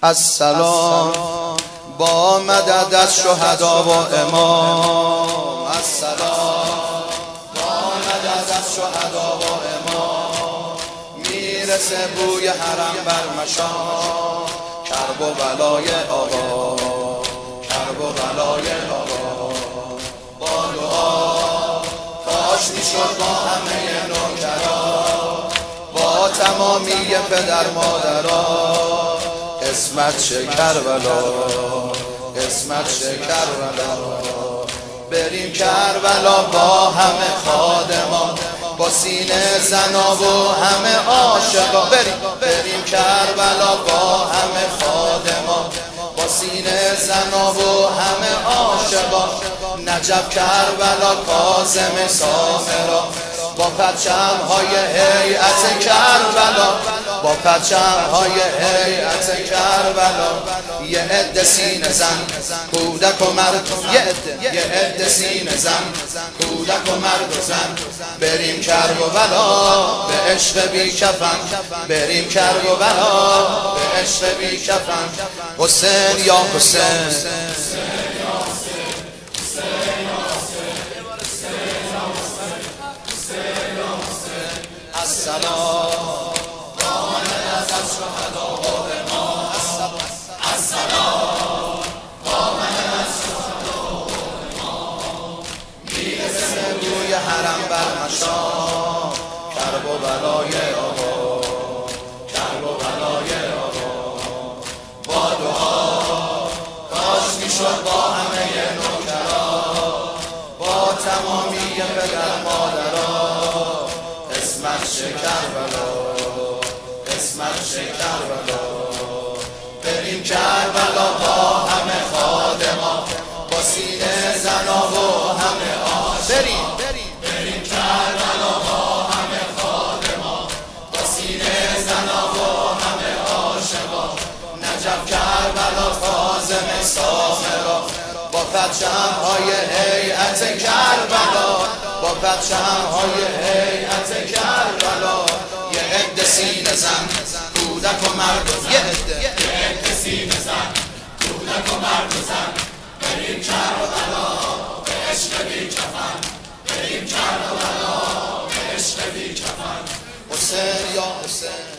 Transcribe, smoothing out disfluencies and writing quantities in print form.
السلام با مدد از شهدا و امام. السلام با مدد از شهدا و امام. میرسه بوی حرم بر مشام، کرب و بلای آقا، کرب و بلای آقا. با دعا کاش میشد با همه نوکرا، با تمامی پدر مادرها، قسمت شه کربلا، قسمت شه کربلا. بریم کربلا با همه خادمان، با سینه زنا و همه عاشقا. بریم کربلا با همه خادمان، با سینه زنا و همه عاشقا. نجف کربلا کاظم سامرا، با پرچم های هیئت کربلا، با پرچم های هیئت کربلا. یه عده سینه زن کودک و مرد، یه عده سینه زن کودک و مرد و زن. بریم کربلا به عشق بی کفن، بریم کربلا به عشق بی کفن. حسین یا حسین، السلام با مدد از شهدا و امام. السلام با مدد از شهدا و امام. میرسه روی حرم بر مشام، کرب و بلای آقا، کرب و بلای آقا. با دعا کاش میشد با همه نوکرا، با تمامی پدر مادرها، قسمت شه کربلا، قسمت شه کربلا. بریم کربلا با همه خادمان، با سینه زنا و همه عاشقا. بریم کربلا با همه خادمان، با سینه زنا و همه عاشقا. نجف کربلا کاظم سامرا، با پرچم های هیئت کربلا، با پرچم های هیئت کربلا. یه عده سینه زن کودک و مرد و زن، یه عده سینه زن کودک و مرد و زن. بریم کربلا به عشق بی کفن، بریم کربلا به عشق بی کفن. حسین یا حسین.